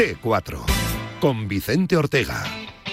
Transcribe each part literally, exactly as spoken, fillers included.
T cuatro, con Vicente Ortega.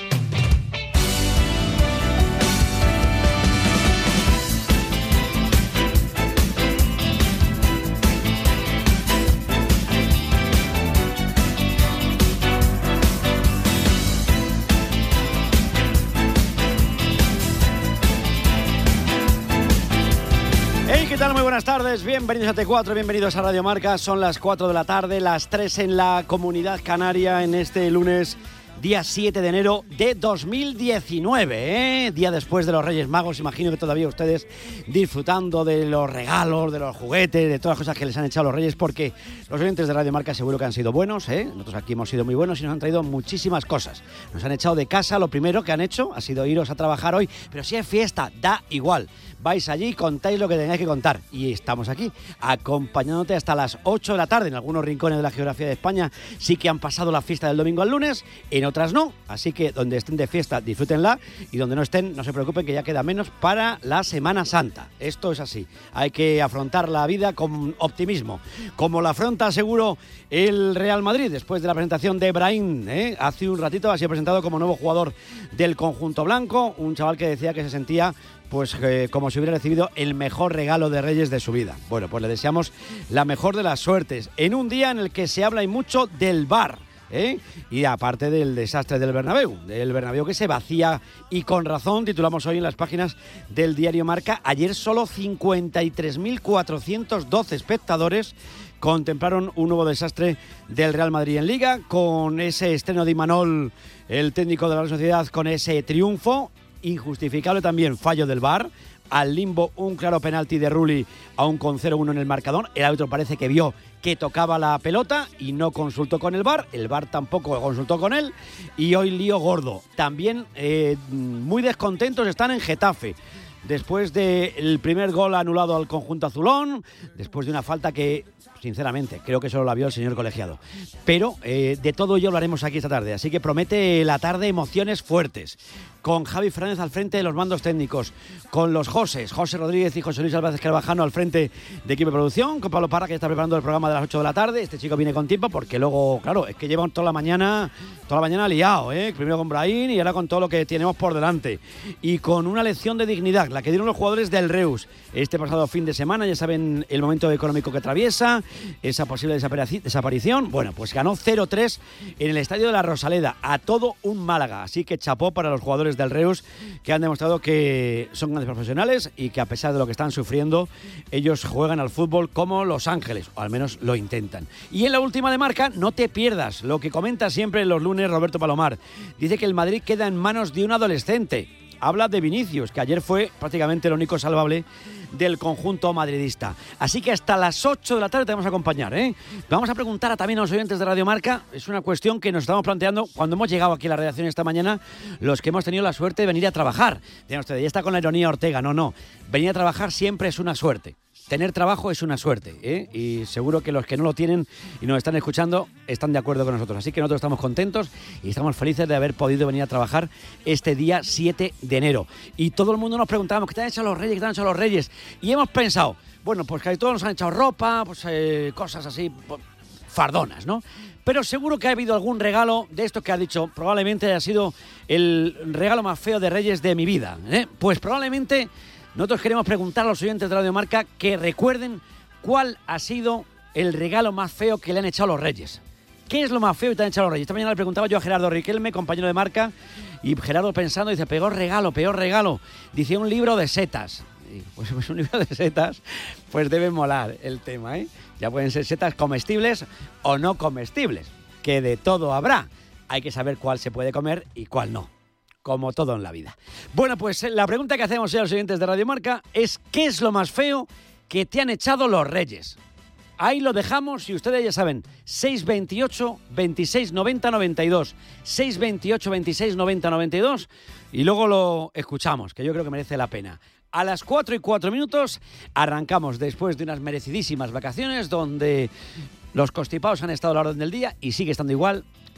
¿Qué tal? Muy buenas tardes, bienvenidos a T cuatro, bienvenidos a Radio Marca. Son las cuatro de la tarde, las tres en la Comunidad Canaria en este lunes, día siete de enero de dos mil diecinueve, ¿eh? Día después de los Reyes Magos. Imagino que todavía ustedes disfrutando de los regalos, de los juguetes, de todas las cosas que les han echado los Reyes, porque los oyentes de Radio Marca seguro que han sido buenos, ¿eh? Nosotros aquí hemos sido muy buenos y nos han traído muchísimas cosas. Nos han echado de casa, lo primero que han hecho ha sido iros a trabajar hoy, pero si es fiesta, da igual. Vais allí, contáis lo que tengáis que contar. Y estamos aquí, acompañándote hasta las ocho de la tarde. En algunos rincones de la geografía de España sí que han pasado la fiesta del domingo al lunes, en otras no. Así que donde estén de fiesta, disfrútenla. Y donde no estén, no se preocupen, que ya queda menos para la Semana Santa. Esto es así. Hay que afrontar la vida con optimismo. Como la afronta, seguro, el Real Madrid, después de la presentación de Brahim, ¿eh? Hace un ratito ha sido presentado como nuevo jugador del conjunto blanco. Un chaval que decía que se sentía... pues eh, como si hubiera recibido el mejor regalo de Reyes de su vida. Bueno, pues le deseamos la mejor de las suertes, en un día en el que se habla y mucho del V A R, ¿eh? Y aparte del desastre del Bernabéu, del Bernabéu que se vacía, y con razón, titulamos hoy en las páginas del diario Marca. Ayer solo cincuenta y tres mil cuatrocientos doce espectadores contemplaron un nuevo desastre del Real Madrid en Liga, con ese estreno de Imanol, el técnico de la Real Sociedad, con ese triunfo. Injustificable también fallo del V A R, al limbo un claro penalti de Rulli, aún con cero uno en el marcador. El árbitro parece que vio que tocaba la pelota y no consultó con el V A R, el V A R tampoco consultó con él, y hoy lío gordo. También eh, muy descontentos están en Getafe, después del primer gol anulado al conjunto azulón, después de una falta que, sinceramente, creo que solo la vio el señor colegiado. Pero eh, de todo ello hablaremos aquí esta tarde, así que promete la tarde emociones fuertes, con Javi Fernández al frente de los mandos técnicos, con los Joses, José Rodríguez y José Luis Álvarez Carvajano al frente de equipo de producción, con Pablo Parra, que está preparando el programa de las ocho de la tarde. Este chico viene con tiempo porque luego, claro, es que llevan toda la mañana, toda la mañana liado, ¿eh? Primero con Brahim y ahora con todo lo que tenemos por delante. Y con una lección de dignidad, la que dieron los jugadores del Reus este pasado fin de semana. Ya saben el momento económico que atraviesa, esa posible desaparición. Bueno, pues ganó cero tres en el estadio de la Rosaleda, a todo un Málaga. Así que chapó para los jugadores del Reus, que han demostrado que son grandes profesionales y que a pesar de lo que están sufriendo, ellos juegan al fútbol como Los Ángeles, o al menos lo intentan. Y en la última de Marca, no te pierdas lo que comenta siempre los lunes Roberto Palomar. Dice que el Madrid queda en manos de un adolescente. Habla de Vinicius, que ayer fue prácticamente el único salvable del conjunto madridista. Así que hasta las ocho de la tarde te vamos a acompañar, ¿eh? Vamos a preguntar a, también a los oyentes de Radio Marca. Es una cuestión que nos estamos planteando cuando hemos llegado aquí a la redacción esta mañana, los que hemos tenido la suerte de venir a trabajar. Tienen ustedes, ya está con la ironía Ortega. No, no. Venir a trabajar siempre es una suerte. Tener trabajo es una suerte, ¿eh? Y seguro que los que no lo tienen y nos están escuchando están de acuerdo con nosotros. Así que nosotros estamos contentos y estamos felices de haber podido venir a trabajar este día siete de enero. Y todo el mundo nos preguntábamos, ¿qué te han hecho los Reyes? ¿Qué te han hecho los Reyes? Y hemos pensado, bueno, pues casi todos nos han echado ropa, pues eh, cosas así, pues, fardonas, ¿no? Pero seguro que ha habido algún regalo de esto que ha dicho, probablemente haya sido el regalo más feo de Reyes de mi vida, ¿eh? Pues probablemente... nosotros queremos preguntar a los oyentes de Radio Marca que recuerden cuál ha sido el regalo más feo que le han echado los Reyes. ¿Qué es lo más feo que te han echado los Reyes? Esta mañana le preguntaba yo a Gerardo Riquelme, compañero de Marca, y Gerardo pensando, dice, peor regalo, peor regalo. Dice, un libro de setas. Y pues, pues un libro de setas, pues debe molar el tema, ¿eh? Ya pueden ser setas comestibles o no comestibles, que de todo habrá. Hay que saber cuál se puede comer y cuál no. Como todo en la vida. Bueno, pues la pregunta que hacemos a los oyentes de Radio Marca es ¿qué es lo más feo que te han echado los Reyes? Ahí lo dejamos y ustedes ya saben, seis veintiocho, veintiséis noventa, noventa y dos, seis veintiocho, veintiséis noventa, noventa y dos, y luego lo escuchamos, que yo creo que merece la pena. A las cuatro y cuatro minutos arrancamos después de unas merecidísimas vacaciones donde los constipados han estado a la orden del día y sigue estando igual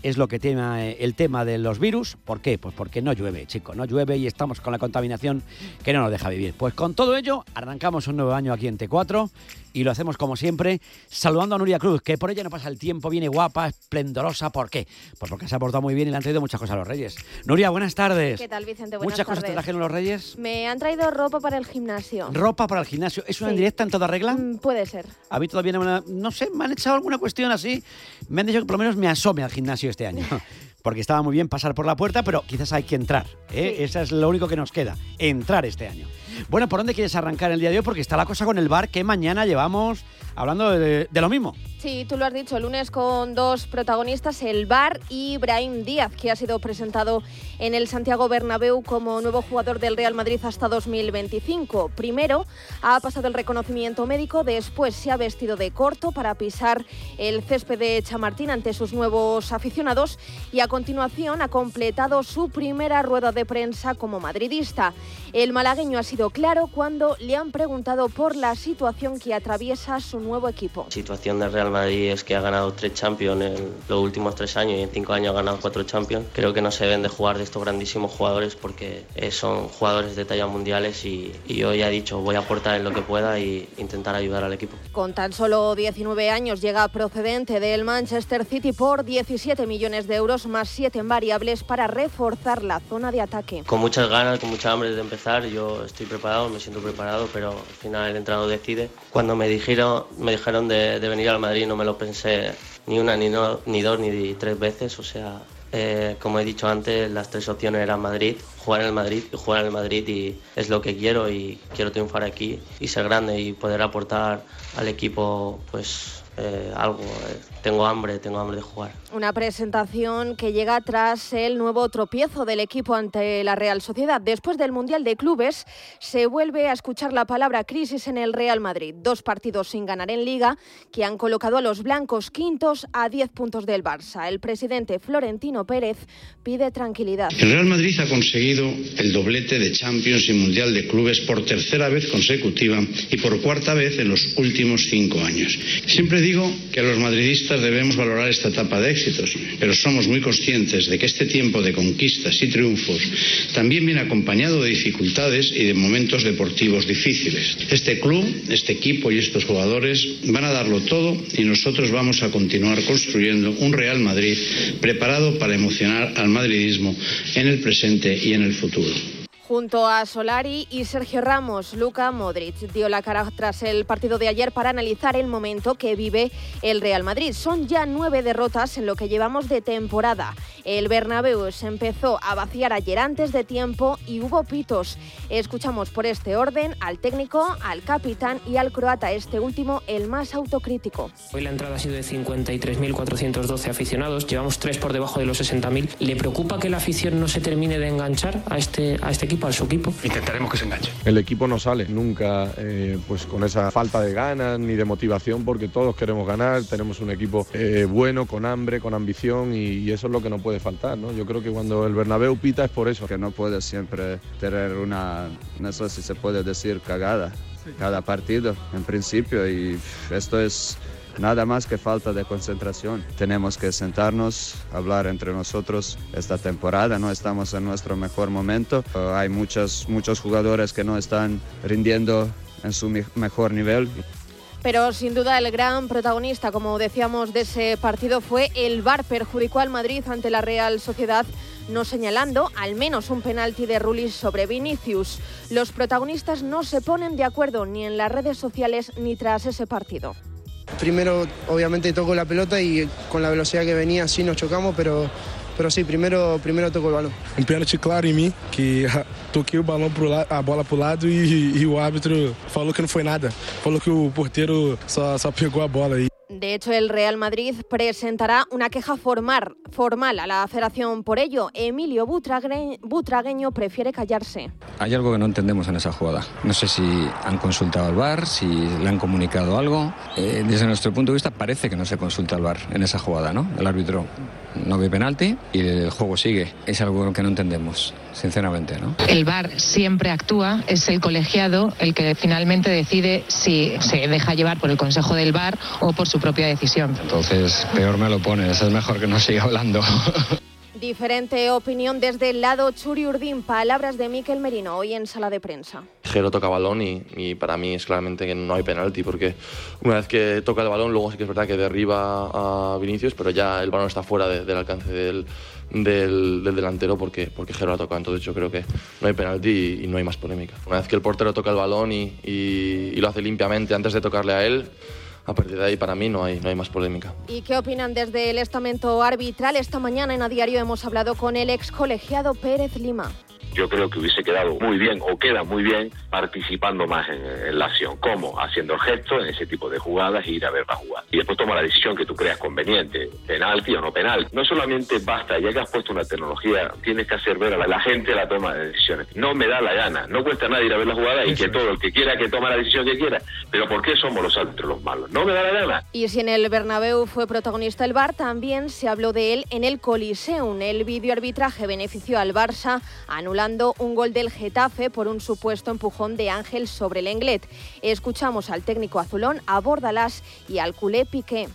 es lo que tiene el tema de los virus. ¿Por qué? Pues porque no llueve, chicos, no llueve y estamos con la contaminación que no nos deja vivir. Pues con todo ello, arrancamos un nuevo año aquí en T cuatro y lo hacemos como siempre, saludando a Nuria Cruz, que por ella no pasa el tiempo, viene guapa, esplendorosa. ¿Por qué? Pues porque se ha portado muy bien y le han traído muchas cosas a los Reyes. Nuria, buenas tardes. ¿Qué tal, Vicente? Buenas ¿Muchas tardes. cosas te trajeron los Reyes? Me han traído ropa para el gimnasio. ¿Ropa para el gimnasio? ¿Es una Sí. en directa en toda regla? Mm, puede ser. A mí todavía no me, la- no sé, me han echado alguna cuestión así. Me han dicho que por lo menos me asome al gimnasio este año. Porque estaba muy bien pasar por la puerta, pero quizás hay que entrar, ¿eh? Sí. Eso es lo único que nos queda, entrar este año. Bueno, ¿por dónde quieres arrancar el día de hoy? Porque está la cosa con el bar, que mañana llevamos hablando de, de lo mismo. Sí, tú lo has dicho, lunes con dos protagonistas, el Bar y Brahim Díaz, que ha sido presentado en el Santiago Bernabéu como nuevo jugador del Real Madrid hasta dos mil veinticinco. Primero ha pasado el reconocimiento médico, después se ha vestido de corto para pisar el césped de Chamartín ante sus nuevos aficionados y a continuación ha completado su primera rueda de prensa como madridista. El malagueño ha sido claro cuando le han preguntado por la situación que atraviesa su nuevo equipo. La situación del Real Madrid es que ha ganado tres Champions en los últimos tres años y en cinco años ha ganado cuatro Champions. Creo que no se ven de jugar de estos grandísimos jugadores porque eh, son jugadores de talla mundiales y, y yo ya he dicho, voy a aportar en lo que pueda e intentar ayudar al equipo. Con tan solo diecinueve años llega procedente del Manchester City por diecisiete millones de euros más siete en variables para reforzar la zona de ataque. Con muchas ganas, con mucha hambre de empezar, yo estoy preparado, me siento preparado, pero al final el entrenador decide. Cuando me dijeron, me dijeron de, de venir al Madrid no me lo pensé ni una, ni, no, ni dos, ni tres veces, o sea, eh, como he dicho antes, las tres opciones eran Madrid, jugar en el Madrid y jugar en el Madrid y es lo que quiero y quiero triunfar aquí y ser grande y poder aportar al equipo pues eh, algo, eh, tengo hambre, tengo hambre de jugar. Una presentación que llega tras el nuevo tropiezo del equipo ante la Real Sociedad. Después del Mundial de Clubes se vuelve a escuchar la palabra crisis en el Real Madrid. Dos partidos sin ganar en Liga que han colocado a los blancos quintos a diez puntos del Barça. El presidente Florentino Pérez pide tranquilidad. El Real Madrid ha conseguido el doblete de Champions y Mundial de Clubes por tercera vez consecutiva y por cuarta vez en los últimos cinco años. Siempre digo que los madridistas debemos valorar esta etapa de éxitos, pero somos muy conscientes de que este tiempo de conquistas y triunfos también viene acompañado de dificultades y de momentos deportivos difíciles. Este club, este equipo y estos jugadores van a darlo todo y nosotros vamos a continuar construyendo un Real Madrid preparado para emocionar al madridismo en el presente y en el futuro. Junto a Solari y Sergio Ramos, Luka Modric dio la cara tras el partido de ayer para analizar el momento que vive el Real Madrid. Son ya nueve derrotas en lo que llevamos de temporada. El Bernabéu se empezó a vaciar ayer antes de tiempo y hubo pitos. Escuchamos por este orden al técnico, al capitán y al croata, este último el más autocrítico. Hoy la entrada ha sido de cincuenta y tres mil cuatrocientos doce aficionados, llevamos tres por debajo de los sesenta mil. ¿Le preocupa que la afición no se termine de enganchar a este, a este equipo, a su equipo? Intentaremos que se enganche. El equipo no sale nunca eh, pues con esa falta de ganas ni de motivación porque todos queremos ganar, tenemos un equipo eh, bueno, con hambre, con ambición y, y eso es lo que no puede faltar, ¿no? Yo creo que cuando el Bernabéu pita es por eso. Que no puede siempre tener una, no sé si se puede decir cagada, cada partido en principio y esto es nada más que falta de concentración. Tenemos que sentarnos, hablar entre nosotros esta temporada, no estamos en nuestro mejor momento. Uh, hay muchos, muchos jugadores que no están rindiendo en su me- mejor nivel. Pero sin duda el gran protagonista, como decíamos, de ese partido fue el V A R. Perjudicó al Madrid ante la Real Sociedad, no señalando al menos un penalti de Rulis sobre Vinicius. Los protagonistas no se ponen de acuerdo ni en las redes sociales ni tras ese partido. Primero, obviamente, toco la pelota y con la velocidad que venía sí nos chocamos, pero, pero sí, primero, primero toco el balón. Um pênalti claro em mim, que toquei o balão pro lado, a bola pro lado e, e o árbitro falou que não foi nada. Falou que o porteiro só, só pegou a bola aí. De hecho, el Real Madrid presentará una queja formal, formal a la Federación por ello. Emilio Butrague, Butragueño prefiere callarse. Hay algo que no entendemos en esa jugada. No sé si han consultado al V A R, si le han comunicado algo. Eh, desde nuestro punto de vista parece que no se consulta al V A R en esa jugada, ¿no? El árbitro no ve penalti y el juego sigue. Es algo que no entendemos, sinceramente, ¿no? El V A R siempre actúa, es el colegiado el que finalmente decide si se deja llevar por el consejo del V A R o por su propia propia decisión. Entonces, peor me lo pones, es mejor que no siga hablando. Diferente opinión desde el lado Txuri Urdin. Palabras de Mikel Merino hoy en sala de prensa. Jero toca balón y, y para mí es claramente que no hay penalti, porque una vez que toca el balón, luego sí que es verdad que derriba a Vinicius, pero ya el balón está fuera de, del alcance del, del, del delantero porque, porque Jero ha tocado. Entonces yo creo que no hay penalti y, y no hay más polémica. Una vez que el portero toca el balón y, y, y lo hace limpiamente antes de tocarle a él, a partir de ahí para mí no hay, no hay más polémica. ¿Y qué opinan desde el estamento arbitral? Esta mañana en A Diario hemos hablado con el ex colegiado Pérez Lima. Yo creo que hubiese quedado muy bien, o queda muy bien, participando más en, en la acción. ¿Cómo? Haciendo el gesto en ese tipo de jugadas y ir a ver la jugada. Y después toma la decisión que tú creas conveniente, penalti o no penalti. No solamente basta, ya que has puesto una tecnología, tienes que hacer ver a la, la gente la toma de decisiones. No me da la gana, no cuesta nada ir a ver la jugada y que todo el que quiera que tome la decisión que quiera. Pero ¿por qué somos los árbitros los malos? No me da la gana. Y si en el Bernabéu fue protagonista el V A R, también se habló de él en el Coliseum. El videoarbitraje benefició al Barça, anulando un gol de el Getafe por un supuesto empujón de Ángel sobre el Lenglet. Escuchamos al técnico azulón, a Bordalás y al culé Piqué.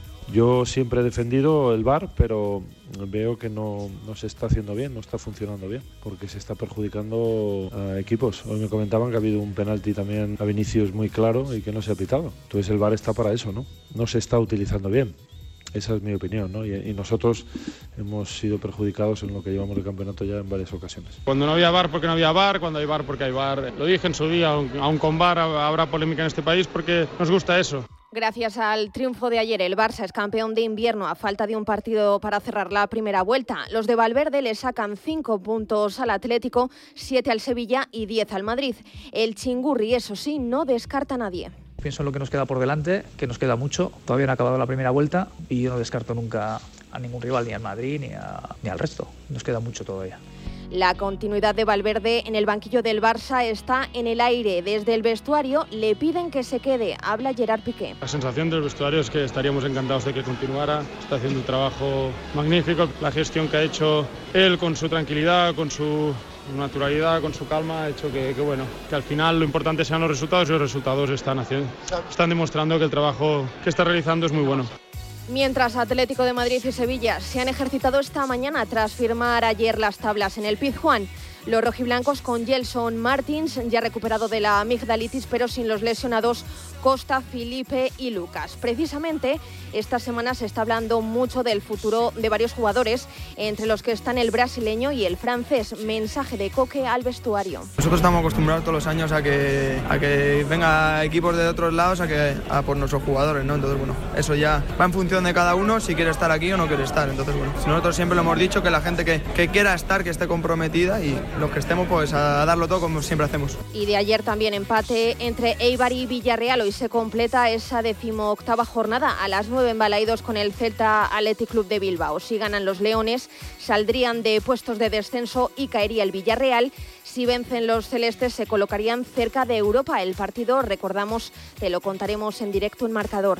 Yo siempre he defendido el V A R, pero veo que no, no se está haciendo bien, no está funcionando bien, porque se está perjudicando a equipos. Hoy me comentaban que ha habido un penalti también a Vinicius muy claro y que no se ha pitado. Entonces el V A R está para eso, ¿no? No se está utilizando bien. Esa es mi opinión, ¿no? Y, y nosotros hemos sido perjudicados en lo que llevamos de campeonato ya en varias ocasiones. Cuando no había V A R porque no había V A R, cuando hay V A R porque hay V A R. Lo dije en su día, aún con V A R habrá polémica en este país porque nos gusta eso. Gracias al triunfo de ayer, el Barça es campeón de invierno a falta de un partido para cerrar la primera vuelta. Los de Valverde le sacan cinco puntos al Atlético, siete al Sevilla y diez al Madrid. El Chingurri, eso sí, no descarta a nadie. Pienso en lo que nos queda por delante, que nos queda mucho. Todavía no ha acabado la primera vuelta y yo no descarto nunca a ningún rival, ni al Madrid ni, a, ni al resto. Nos queda mucho todavía. La continuidad de Valverde en el banquillo del Barça está en el aire. Desde el vestuario le piden que se quede. Habla Gerard Piqué. La sensación del vestuario es que estaríamos encantados de que continuara. Está haciendo un trabajo magnífico. La gestión que ha hecho él con su tranquilidad, con su naturalidad, con su calma, ha hecho que, que, bueno, que al final lo importante sean los resultados y los resultados están, haciendo, están demostrando que el trabajo que está realizando es muy bueno. Mientras Atlético de Madrid y Sevilla se han ejercitado esta mañana tras firmar ayer las tablas en el Pizjuán. Los rojiblancos con Gelson Martins, ya recuperado de la amigdalitis, pero sin los lesionados Costa, Felipe y Lucas. Precisamente, esta semana se está hablando mucho del futuro de varios jugadores, entre los que están el brasileño y el francés. Mensaje de Coque al vestuario. Nosotros estamos acostumbrados todos los años a que, a que venga equipos de otros lados a, que, a por nuestros jugadores, ¿no? Entonces, bueno, eso ya va en función de cada uno, si quiere estar aquí o no quiere estar. Entonces, bueno, nosotros siempre lo hemos dicho, que la gente que, que quiera estar, que esté comprometida, y los que estemos, pues a darlo todo como siempre hacemos. Y de ayer también empate entre Eibar y Villarreal. Hoy se completa esa decimoctava jornada a las nueve en Balaidos con el Celta Athletic Club de Bilbao. Si ganan los leones, saldrían de puestos de descenso y caería el Villarreal. Si vencen los celestes, se colocarían cerca de Europa. El partido, recordamos, te lo contaremos en directo en Marcador.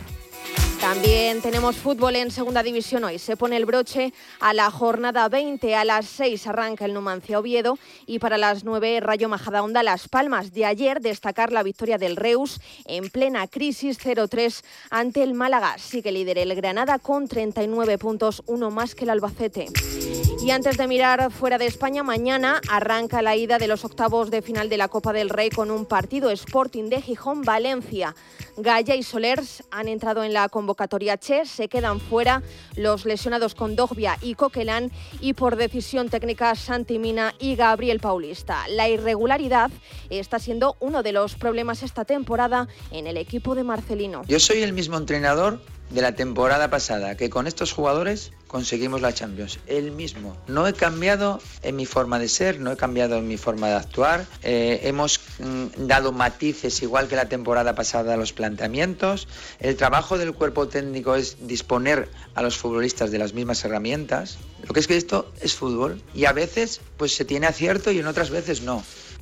También tenemos fútbol en segunda división hoy. Se pone el broche a la jornada veinte. A las seis arranca el Numancia Oviedo y para las nueve Rayo Majadahonda Las Palmas. De ayer destacar la victoria del Reus en plena crisis cero tres ante el Málaga. Sigue líder el Granada con treinta y nueve puntos, uno más que el Albacete. Y antes de mirar fuera de España, mañana arranca la ida de los octavos de final de la Copa del Rey con un partido Sporting de Gijón-Valencia. Gaya y Solers han entrado en la convocatoria Che, se quedan fuera los lesionados Kondogbia y Coquelin y por decisión técnica Santi Mina y Gabriel Paulista. La irregularidad está siendo uno de los problemas esta temporada en el equipo de Marcelino. Yo soy el mismo entrenador de la temporada pasada, que con estos jugadores conseguimos la Champions, el mismo. No he cambiado en mi forma de ser, no he cambiado en mi forma de actuar, eh, hemos mm, dado matices igual que la temporada pasada a los planteamientos. El trabajo del cuerpo técnico es disponer a los futbolistas de las mismas herramientas. Lo que es que esto es fútbol y a veces pues se tiene acierto y en otras veces no.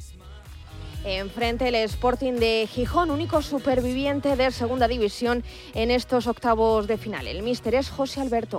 Enfrente el Sporting de Gijón, único superviviente de segunda división en estos octavos de final. El míster es José Alberto.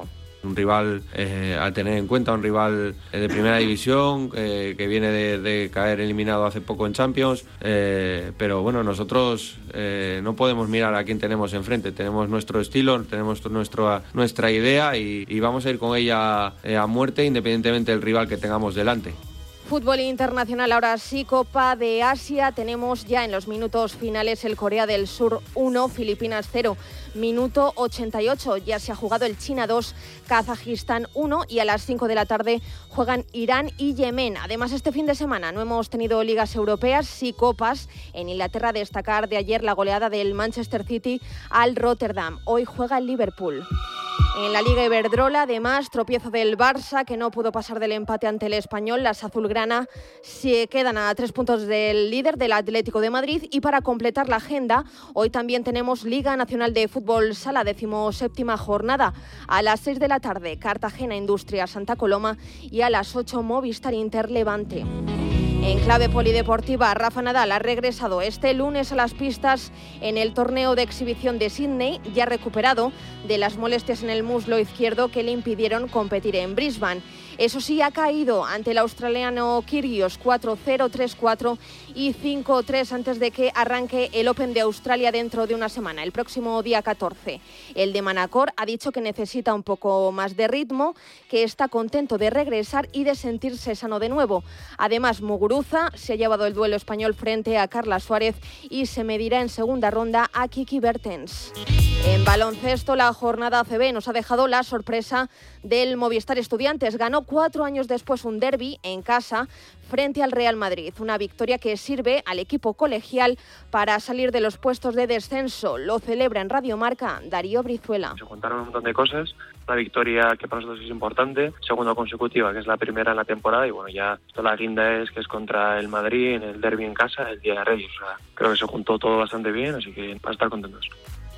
Un rival eh, a tener en cuenta, un rival eh, de primera división, eh, que viene de, de caer eliminado hace poco en Champions, eh, pero bueno, nosotros eh, no podemos mirar a quién tenemos enfrente, tenemos nuestro estilo, tenemos nuestro, nuestra idea y, y vamos a ir con ella eh, a muerte independientemente del rival que tengamos delante. Fútbol internacional, ahora sí, Copa de Asia. Tenemos ya en los minutos finales el Corea del Sur uno, Filipinas cero. Minuto ochenta y ocho, ya se ha jugado el China dos, Kazajistán uno y a las cinco de la tarde juegan Irán y Yemen. Además, este fin de semana no hemos tenido ligas europeas, sí copas. En Inglaterra, destacar de ayer la goleada del Manchester City al Rotterdam. Hoy juega el Liverpool. En la Liga Iberdrola, además, tropiezo del Barça, que no pudo pasar del empate ante el Español. Las azulgrana se quedan a tres puntos del líder, del Atlético de Madrid. Y para completar la agenda, hoy también tenemos Liga Nacional de Fútbol Sala, decimoséptima jornada. A las seis de la tarde, Cartagena Industria Santa Coloma y a las ocho, Movistar Inter Levante. En clave polideportiva, Rafa Nadal ha regresado este lunes a las pistas en el torneo de exhibición de Sydney, ya recuperado de las molestias en el muslo izquierdo que le impidieron competir en Brisbane. Eso sí, ha caído ante el australiano Kyrgios cuatro cero, tres cuatro y cinco tres antes de que arranque el Open de Australia dentro de una semana, el próximo día catorce. El de Manacor ha dicho que necesita un poco más de ritmo, que está contento de regresar y de sentirse sano de nuevo. Además, Muguruza se ha llevado el duelo español frente a Carla Suárez y se medirá en segunda ronda a Kiki Bertens. En baloncesto, la jornada A C B nos ha dejado la sorpresa del Movistar Estudiantes. Ganó cuatro años después un derbi en casa frente al Real Madrid. Una victoria que sirve al equipo colegial para salir de los puestos de descenso. Lo celebra en Radio Marca Darío Brizuela. Se juntaron un montón de cosas. Una victoria que para nosotros es importante, segunda consecutiva, que es la primera en la temporada. Y bueno, ya toda la guinda es que es contra el Madrid en el derbi en casa, el Día de Reyes. O sea, creo que se juntó todo bastante bien, así que van a estar contentos.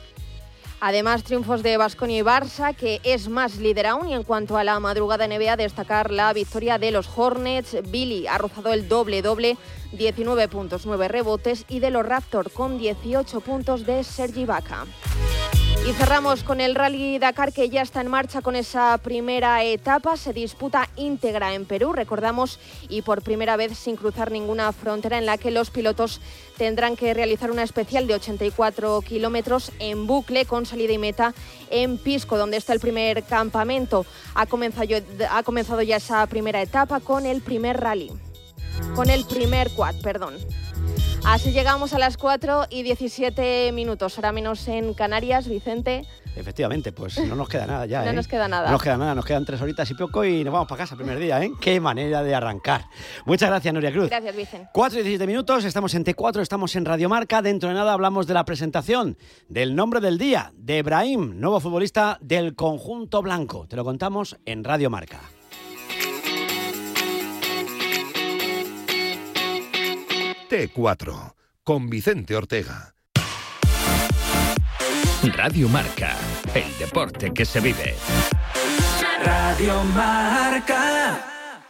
Además, triunfos de Baskonia y Barça, que es más líder aún. Y en cuanto a la madrugada N B A, destacar la victoria de los Hornets. Billy ha rozado el doble-doble, diecinueve puntos, nueve rebotes. Y de los Raptors con dieciocho puntos de Sergi Ibaka. Y cerramos con el Rally Dakar, que ya está en marcha con esa primera etapa. Se disputa íntegra en Perú, recordamos, y por primera vez sin cruzar ninguna frontera, en la que los pilotos tendrán que realizar una especial de ochenta y cuatro kilómetros en bucle con salida y meta en Pisco, donde está el primer campamento. Ha comenzado, ha comenzado ya esa primera etapa con el primer rally, con el primer quad, perdón. Así llegamos a las cuatro y diecisiete minutos, ahora menos en Canarias, Vicente. Efectivamente, pues no nos queda nada ya, No ¿eh? nos queda nada. No nos queda nada, nos quedan tres horitas y poco y nos vamos para casa el primer día, ¿eh? Qué manera de arrancar. Muchas gracias, Nuria Cruz. Gracias, Vicente. cuatro y diecisiete minutos, estamos en T cuatro, estamos en Radio Marca. Dentro de nada hablamos de la presentación del nombre del día, de Brahim, nuevo futbolista del conjunto blanco. Te lo contamos en Radio Marca. T cuatro, con Vicente Ortega. Radio Marca, el deporte que se vive. Radio Marca.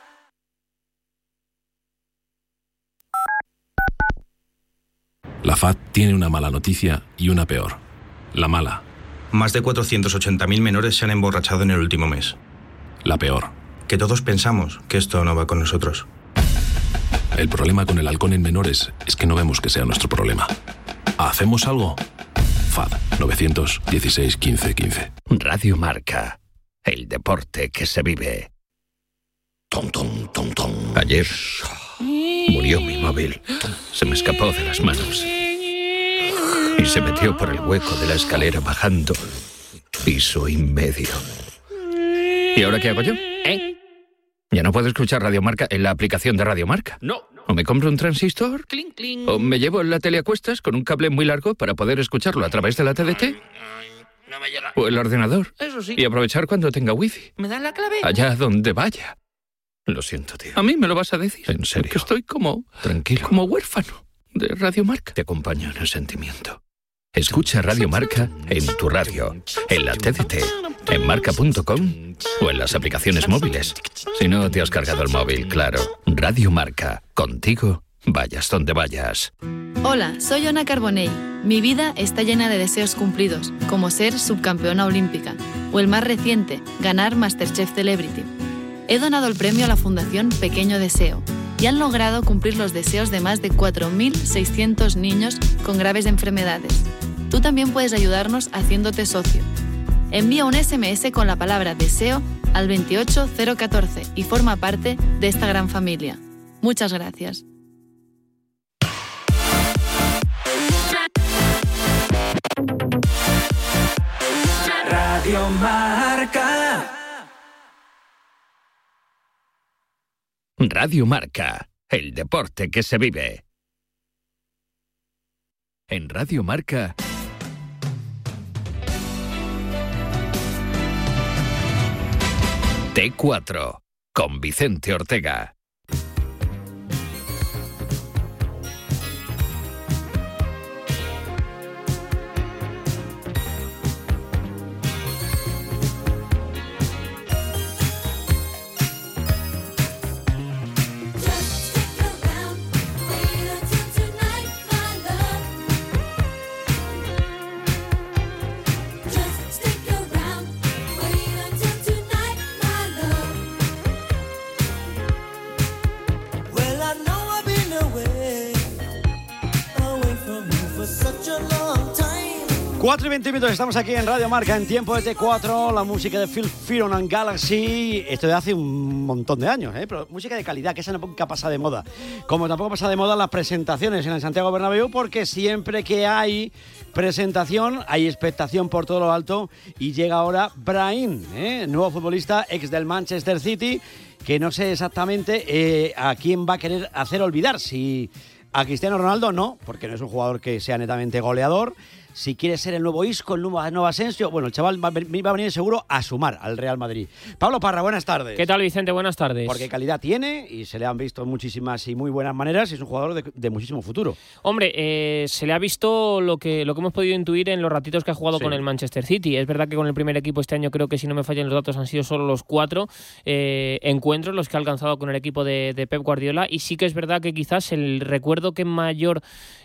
La F A D tiene una mala noticia y una peor. La mala. Más de cuatrocientos ochenta mil menores se han emborrachado en el último mes. La peor. Que todos pensamos que esto no va con nosotros. El problema con el alcohol en menores es que no vemos que sea nuestro problema. ¿Hacemos algo? F A D nueve uno seis, quince, quince. Radio Marca, el deporte que se vive. Tom, tom, tom, tom. Ayer murió mi móvil. Se me escapó de las manos y se metió por el hueco de la escalera bajando piso y medio. ¿Y ahora qué hago yo? ¿Eh? ¿Ya no puedo escuchar Radio Marca en la aplicación de Radio Marca? No. ¿O me compro un transistor? Cling, cling. ¿O me llevo la tele a cuestas con un cable muy largo para poder escucharlo a través de la T D T? No me llega. ¿O el ordenador? Eso sí. Y aprovechar cuando tenga wifi. ¿Me dan la clave? Allá donde vaya. Lo siento, tío. ¿A mí me lo vas a decir? En serio. Que estoy como... Tranquilo. Como huérfano de Radio Marca. Te acompaño en el sentimiento. Escucha Radio Marca en tu radio, en la T D T, en marca punto com o en las aplicaciones móviles. Si no te has cargado el móvil, claro. Radio Marca. Contigo, vayas donde vayas. Hola, soy Ona Carbonell. Mi vida está llena de deseos cumplidos, como ser subcampeona olímpica. O el más reciente, ganar MasterChef Celebrity. He donado el premio a la Fundación Pequeño Deseo y han logrado cumplir los deseos de más de cuatro mil seiscientos niños con graves enfermedades. Tú también puedes ayudarnos haciéndote socio. Envía un ese eme ese con la palabra deseo al veintiocho cero catorce y forma parte de esta gran familia. Muchas gracias. Radio Marca. Radio Marca, el deporte que se vive. En Radio Marca, T cuatro, con Vicente Ortega. cuatro y veinte minutos, estamos aquí en Radio Marca en tiempo de T cuatro, la música de Phil Fearon and Galaxy, esto de hace un montón de años, ¿eh? Pero música de calidad, que esa nunca pasa de moda. Como tampoco pasa de moda las presentaciones en el Santiago Bernabéu, porque siempre que hay presentación hay expectación por todo lo alto y llega ahora Brahim, ¿eh? Nuevo futbolista, ex del Manchester City, que no sé exactamente eh, a quién va a querer hacer olvidar, si a Cristiano Ronaldo no, porque no es un jugador que sea netamente goleador. Si quiere ser el nuevo Isco, el nuevo, el nuevo Asensio, bueno, el chaval va, va a venir seguro a sumar al Real Madrid. Pablo Parra, buenas tardes. ¿Qué tal, Vicente? Buenas tardes. Porque calidad tiene y se le han visto muchísimas y muy buenas maneras y es un jugador de, de muchísimo futuro. Hombre, eh, se le ha visto lo que, lo que hemos podido intuir en los ratitos que ha jugado sí. con el Manchester City. Es verdad que con el primer equipo este año creo que, si no me fallan los datos, han sido solo los cuatro eh, encuentros los que ha alcanzado con el equipo de, de Pep Guardiola, y sí que es verdad que quizás el recuerdo que mayor,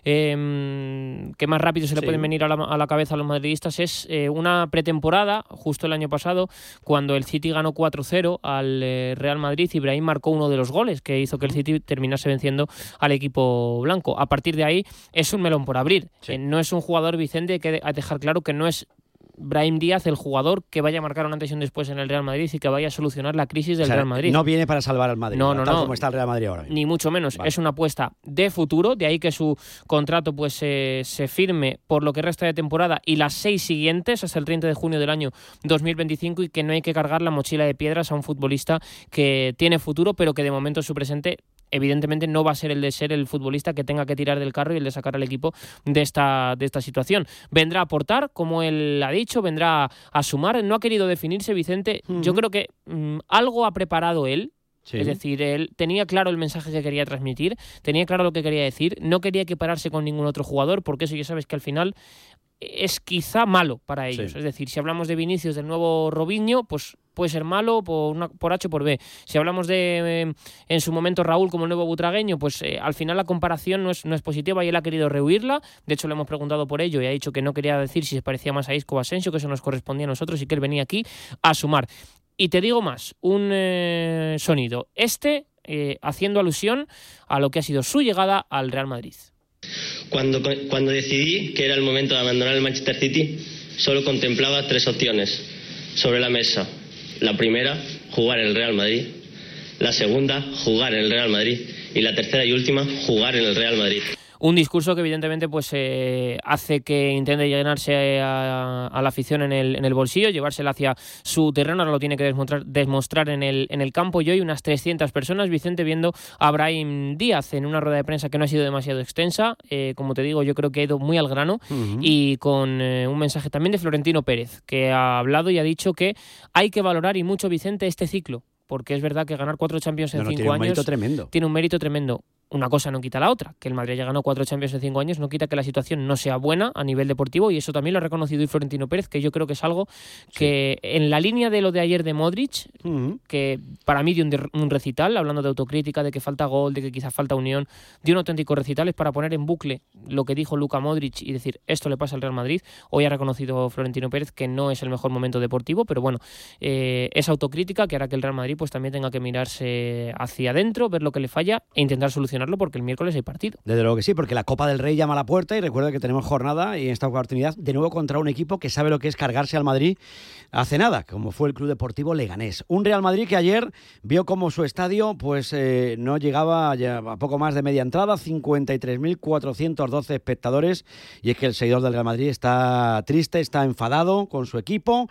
eh, que más rápido se le sí. pueden venir a la, a la cabeza a los madridistas es eh, una pretemporada justo el año pasado, cuando el City ganó cuatro cero al eh, Real Madrid y Brahim marcó uno de los goles que hizo que el City terminase venciendo al equipo blanco. A partir de ahí es un melón por abrir. Sí. Eh, no es un jugador, Vicente, hay que dejar claro que no es Brahim Díaz el jugador que vaya a marcar un antes y un después en el Real Madrid y que vaya a solucionar la crisis del o sea, Real Madrid. No viene para salvar al Madrid, no, no, tal no, como está el Real Madrid ahora mismo. Ni mucho menos. Vale. Es una apuesta de futuro, de ahí que su contrato pues eh, se firme por lo que resta de temporada y las seis siguientes hasta el treinta de junio del año dos mil veinticinco, y que no hay que cargar la mochila de piedras a un futbolista que tiene futuro, pero que de momento su presente evidentemente no va a ser el de ser el futbolista que tenga que tirar del carro y el de sacar al equipo de esta, de esta situación. Vendrá a aportar, como él ha dicho, vendrá a sumar. No ha querido definirse, Vicente. Uh-huh. Yo creo que um, algo ha preparado él. Sí. Es decir, él tenía claro el mensaje que quería transmitir, tenía claro lo que quería decir, no quería equipararse con ningún otro jugador, porque eso ya sabes que al final es quizá malo para ellos. Sí. Es decir, si hablamos de Vinicius, del nuevo Robinho, pues puede ser malo por, una, por H o por B. Si hablamos de, eh, en su momento, Raúl como el nuevo butragueño, pues eh, al final la comparación no es, no es positiva y él ha querido rehuirla. De hecho, le hemos preguntado por ello y ha dicho que no quería decir si se parecía más a Isco o a Asensio, que eso nos correspondía a nosotros y que él venía aquí a sumar. Y te digo más, un eh, sonido, este eh, haciendo alusión a lo que ha sido su llegada al Real Madrid. Cuando, cuando decidí que era el momento de abandonar el Manchester City, solo contemplaba tres opciones sobre la mesa. La primera, jugar en el Real Madrid. La segunda, jugar en el Real Madrid. Y la tercera y última, jugar en el Real Madrid. Un discurso que evidentemente pues eh, hace que intente llenarse a, a la afición en el, en el bolsillo, llevársela hacia su terreno. Ahora lo tiene que demostrar, demostrar en, el, en el campo. Y hoy unas trescientas personas, Vicente, viendo a Brahim Díaz en una rueda de prensa que no ha sido demasiado extensa. Eh, como te digo, yo creo que ha ido muy al grano. Uh-huh. Y con eh, un mensaje también de Florentino Pérez, que ha hablado y ha dicho que hay que valorar y mucho, Vicente, este ciclo. Porque es verdad que ganar cuatro Champions en no, no, cinco tiene un años mérito tremendo. tiene un mérito tremendo. una cosa no quita la otra. Que el Madrid haya ganado cuatro Champions en cinco años no quita que la situación no sea buena a nivel deportivo, y eso también lo ha reconocido hoy Florentino Pérez, que yo creo que es algo que sí. En la línea de lo de ayer de Modric, uh-huh. que para mí dio un, un recital, hablando de autocrítica, de que falta gol, de que quizás falta unión, dio un auténtico recital, es para poner en bucle lo que dijo Luka Modric y decir, esto le pasa al Real Madrid. Hoy ha reconocido Florentino Pérez que no es el mejor momento deportivo, pero bueno, eh, esa autocrítica que hará que el Real Madrid pues también tenga que mirarse hacia adentro, ver lo que le falla e intentar solucionarlo, porque el miércoles hay partido. Desde luego que sí, porque la Copa del Rey llama a la puerta, y recuerda que tenemos jornada y en esta oportunidad de nuevo contra un equipo que sabe lo que es cargarse al Madrid hace nada, como fue el Club Deportivo Leganés. Un Real Madrid que ayer vio como su estadio pues eh, no llegaba ya a poco más de media entrada, cincuenta y tres mil cuatrocientos doce espectadores, y es que el seguidor del Real Madrid está triste, está enfadado con su equipo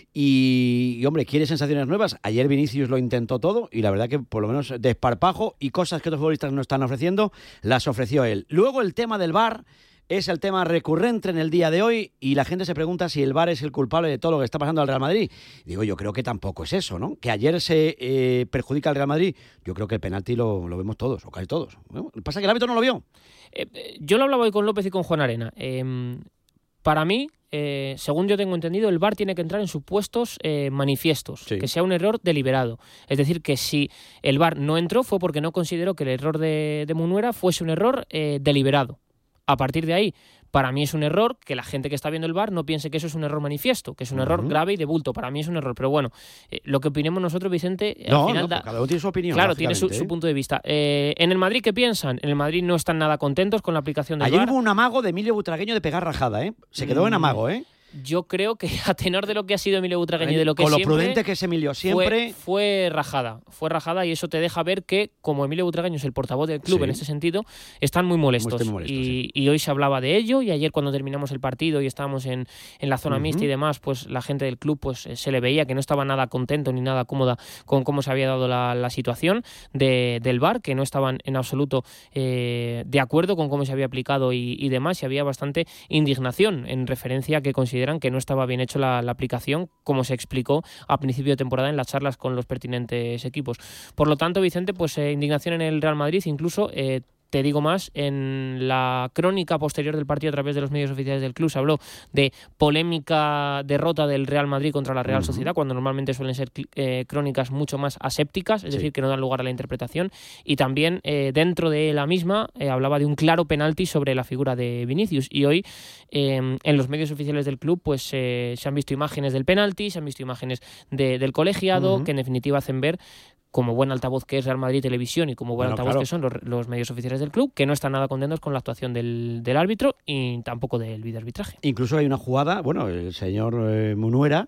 y, y hombre, quiere sensaciones nuevas. Ayer Vinicius lo intentó todo y la verdad que por lo menos desparpajo y cosas que otros futbolistas no están ofreciendo, las ofreció él. Luego el tema del V A R es el tema recurrente en el día de hoy, y la gente se pregunta si el V A R es el culpable de todo lo que está pasando al Real Madrid. Digo, yo creo que tampoco es eso, ¿no? Que ayer se eh, perjudica al Real Madrid, yo creo que el penalti lo, lo vemos todos, o casi todos. ¿No? Pasa que el árbitro no lo vio. Eh, yo lo hablaba hoy con López y con Juan Arena. Eh, para mí, eh, según yo tengo entendido, el V A R tiene que entrar en supuestos eh, manifiestos, sí. Que sea un error deliberado. Es decir, que si el V A R no entró fue porque no consideró que el error de, de Munuera fuese un error eh, deliberado. A partir de ahí, para mí es un error que la gente que está viendo el V A R no piense que eso es un error manifiesto, que es un uh-huh. error grave y de bulto. Para mí es un error, pero bueno, eh, lo que opinemos nosotros, Vicente, no, al final no, da, cada uno tiene su opinión. Claro, tiene su, su punto de vista. Eh, en el Madrid, ¿qué piensan? En el Madrid no están nada contentos con la aplicación del Ayer V A R. Hubo un amago de Emilio Butragueño de pegar rajada, ¿eh? Se quedó mm. en amago, ¿eh? Yo creo que a tenor de lo que ha sido Emilio Butragueño y de lo que con lo siempre, prudente que es Emilio siempre, fue, fue rajada, fue rajada y eso te deja ver que como Emilio Butragueño es el portavoz del club sí. en ese sentido, están muy molestos, muy molestos y, sí. y hoy se hablaba de ello, y ayer cuando terminamos el partido y estábamos en, en la zona uh-huh. mixta y demás, pues la gente del club pues se le veía que no estaba nada contento ni nada cómoda con cómo se había dado la, la situación de, del V A R, que no estaban en absoluto eh, de acuerdo con cómo se había aplicado y, y demás, y había bastante indignación en referencia a que consideran que no estaba bien hecho la, la aplicación, como se explicó a principio de temporada en las charlas con los pertinentes equipos. Por lo tanto, Vicente, pues eh, indignación en el Real Madrid, incluso eh, te digo más, en la crónica posterior del partido a través de los medios oficiales del club se habló de polémica derrota del Real Madrid contra la Real uh-huh. Sociedad, cuando normalmente suelen ser eh, crónicas mucho más asépticas, es sí. decir, que no dan lugar a la interpretación, y también eh, dentro de la misma eh, hablaba de un claro penalti sobre la figura de Vinicius, y hoy eh, en los medios oficiales del club pues eh, se han visto imágenes del penalti, se han visto imágenes de, del colegiado, uh-huh. que en definitiva hacen ver, como buen altavoz que es Real Madrid Televisión y como buen bueno, altavoz claro. que son los, los medios oficiales del club, que no están nada contentos con la actuación del, del árbitro y tampoco del videoarbitraje. Incluso hay una jugada, bueno, el señor eh, Munuera,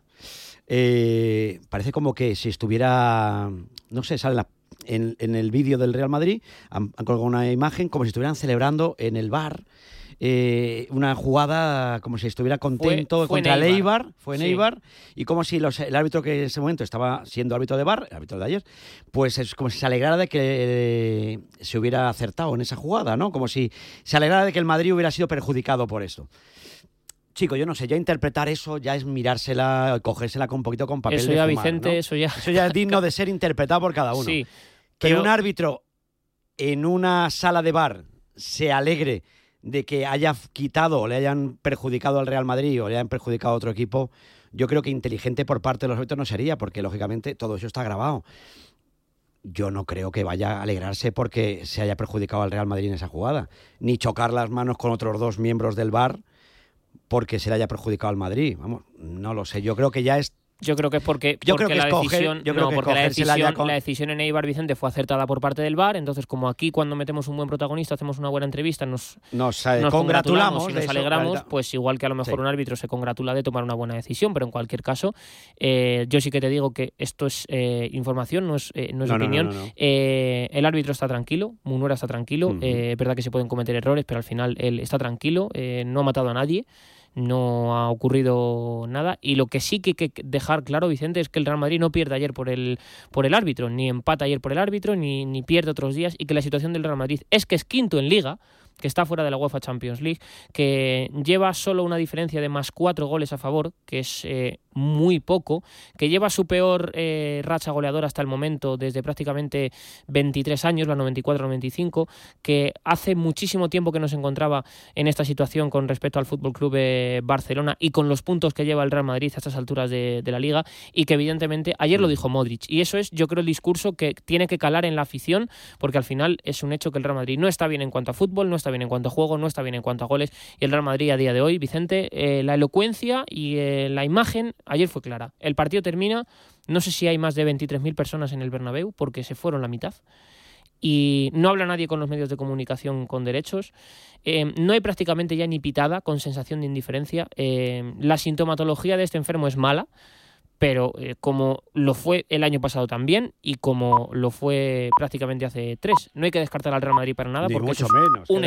eh, parece como que si estuviera, no sé, sale la, en, en el vídeo del Real Madrid, han, han colgado una imagen como si estuvieran celebrando en el V A R, Eh, una jugada como si estuviera contento fue, fue contra el Eibar, fue en sí. Eibar, y como si los, el árbitro que en ese momento estaba siendo árbitro de V A R, el árbitro de ayer, pues es como si se alegrara de que eh, se hubiera acertado en esa jugada, ¿no? Como si se alegrara de que el Madrid hubiera sido perjudicado por esto. Chico, yo no sé, ya interpretar eso ya es mirársela, cogérsela con un poquito con papel eso de ya, fumar, Vicente, ¿no? eso ya... Eso ya es digno de ser interpretado por cada uno. Sí, que pero... un árbitro en una sala de V A R se alegre de que haya quitado o le hayan perjudicado al Real Madrid o le hayan perjudicado a otro equipo, yo creo que inteligente por parte de los árbitros no sería, porque lógicamente todo eso está grabado. Yo no creo que vaya a alegrarse porque se haya perjudicado al Real Madrid en esa jugada, ni chocar las manos con otros dos miembros del V A R porque se le haya perjudicado al Madrid. Vamos, no lo sé, yo creo que ya es... Yo creo que es porque, yo porque creo que la escoger, decisión, yo creo no, que porque la decisión, con... la decisión en Eibar, Vicente, fue acertada por parte del V A R. Entonces, como aquí cuando metemos un buen protagonista, hacemos una buena entrevista, nos, nos, eh, nos congratulamos, congratulamos y nos eso, alegramos, claro. Pues igual que a lo mejor sí. un árbitro se congratula de tomar una buena decisión, pero en cualquier caso, eh, yo sí que te digo que esto es eh, información, no es, eh, no es no, opinión. No, no, no, no. Eh, el árbitro está tranquilo, Munuera está tranquilo, uh-huh. eh, es verdad que se pueden cometer errores, pero al final él está tranquilo, eh, no ha matado a nadie. No ha ocurrido nada, y lo que sí que hay que dejar claro, Vicente, es que el Real Madrid no pierde ayer por el, por el árbitro, ni empata ayer por el árbitro, ni, ni pierde otros días, y que la situación del Real Madrid es que es quinto en Liga, que está fuera de la UEFA Champions League, que lleva solo una diferencia de más cuatro goles a favor, que es eh, muy poco, que lleva su peor eh, racha goleadora hasta el momento desde prácticamente veintitrés años, la noventa y cuatro noventa y cinco, que hace muchísimo tiempo que no se encontraba en esta situación con respecto al F C eh, Barcelona y con los puntos que lleva el Real Madrid a estas alturas de, de la Liga, y que evidentemente ayer lo dijo Modric, y eso es, yo creo, el discurso que tiene que calar en la afición, porque al final es un hecho que el Real Madrid no está bien en cuanto a fútbol, no está bien en cuanto a juego, no está bien en cuanto a goles, y el Real Madrid a día de hoy, Vicente, eh, la elocuencia y eh, la imagen ayer fue clara. El partido termina, no sé si hay más de veintitrés mil personas en el Bernabéu, porque se fueron la mitad, y no habla nadie con los medios de comunicación con derechos, eh, no hay prácticamente ya ni pitada, con sensación de indiferencia. Eh, la sintomatología de este enfermo es mala, pero eh, como lo fue el año pasado también y como lo fue prácticamente hace tres. No hay que descartar al Real Madrid para nada, Ni porque mucho eso es menos, un